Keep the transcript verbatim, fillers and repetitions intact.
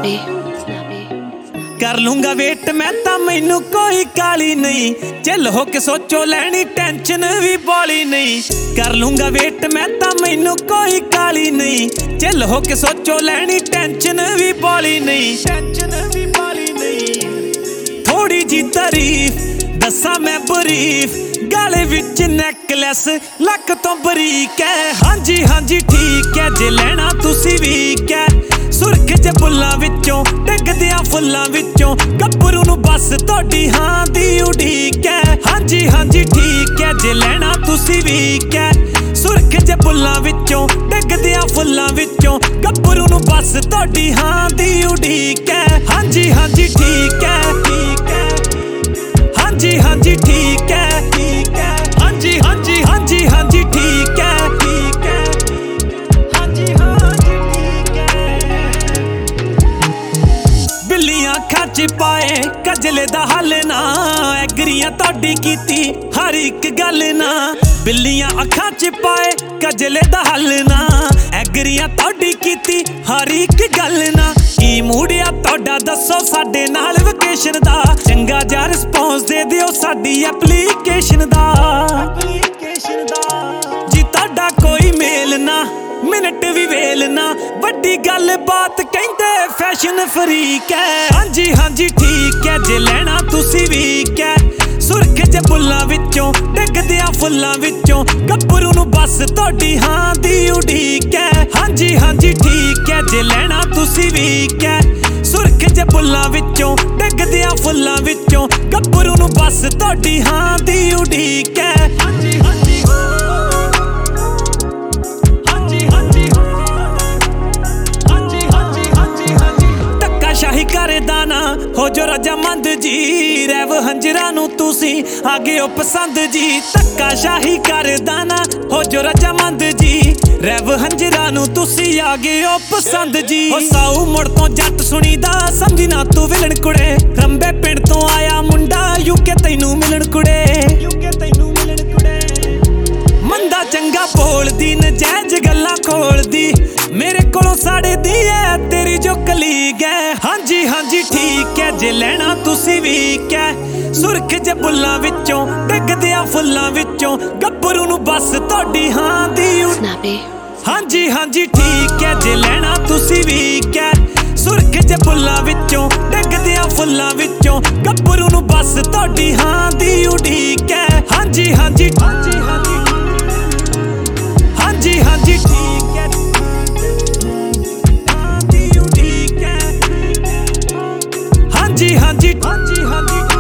कर लूंगा वेट मैं तां मैनू कोई काली नहीं, चिल हो के सोचो लैनी टेंशन भी बॉली नहीं। कर लूंगा वेट मैं तां मैनू कोई काली नहीं, चिल हो के सोचो लैनी टेंशन भी बॉली नहीं, टेंशन भी बॉली नहीं। थोड़ी जी तारीफ दसा मैं बरीफ, गाले विच नैकलैस लक तो बरीक है। हाँ जी हाँ जी ठीक है, जे लैना तुसी वीक है। सुरख च बुल्लां विचों डिगदियां फुल्लां विचों, गब्बरू नूं बस तोड़ी हां दी उड़ीक है। हाँ जी हाँ जी ठीक है, जे लैना तुसी वीक है। सुरख च बुल्लां विचों डिगदियां फुल्लां विचों, गब्बरू नूं बस तोड़ी हां दी उड़ीक है। हाँ जी हाँ जी ठीक है, ठीक है। हाँ जी हाँ जी ठीक है, ठीक है। हाँ जी हाँ जी हाँ जी हाँ जी ठीक है, ठीक है। हाँ जी हाँ जी ठीक है। बिल्लियां अखां च पाए कजले दा हल ना, एगरियां तोड़ी कीती हर एक गल ना। बिल्लियां अखां च पाए कजले दा हल ना, एगरियां तोड़ी कीती हर एक गल ना। की मूड़िया तोड़ा दसो साडे नाल वेकेशन दा, चंगा जा रिस्पॉन्स दे दिओ साडी एप्लीकेशन दा, एप्लीकेशन दा। जी तोड़ा कोई मेल ना मिनट भी वेल ना, वड्डी गल बात कहंदे फैशन फ्रीक है। हाँ जी हाँ जी ठीक है, जे लैना तुसी वीक है। सुरख च बुल्लां विचों डिगदियां फुल्लां विचों, गब्बरू नूं बस तोड़ी हां दी उड़ीक है। हाँ जी हाँ जी ठीक है, जे लैना तुसी वीक है। सुरख च बुल्लां विचों डिगदियां फुल्लां विचों, गब्बरू नूं बस तोड़ी हां दी उड़ीक है। हाँ जी हाँ जी शाही करदा ना हो जो रजामंद जी, रैव हंजरा नूं तुसी आ गए हो पसंद जी। धक्का शाही करदा ना हो जो रजामंद जी, रैव हंजरा नूं तुसी आ गए हो पसंद जी। हो साऊ मुड़ तो जट सुनीदा समझी ना तू विलन कुड़े, रंबे पिंड तो आया मुंडा यूके तैनू मिलन कुड़े, यूके तैनू मिलन कुड़े। मंदा चंगा बोलदी नजैज गल्लां खोलदी, मेरे कोलों साड़े दी है तेरी जो कलीग है। हाँ जी हाँ जी ठीक है, जे लैना तुसी वीक है। सुरख च बुल्लां विचों डिगदियां फुल्लां विचों, गब्बरू नूं बस तोड़ी हां दी उड़ीक। हाँ जी हाँ जी ठीक है, जे लैना तुसी वीक है। सुरख च बुल्लां विचों डिगदियां फुल्लां विचों, गब्बरू नूं बस तोड़ी हां दी उड़ीक है। हाँ जी हाँ जी हाँ जी हाँ जी हाँ जी हाँ जी ठीक है। हाँ जी हाँ जी हाँ जी हाँ जी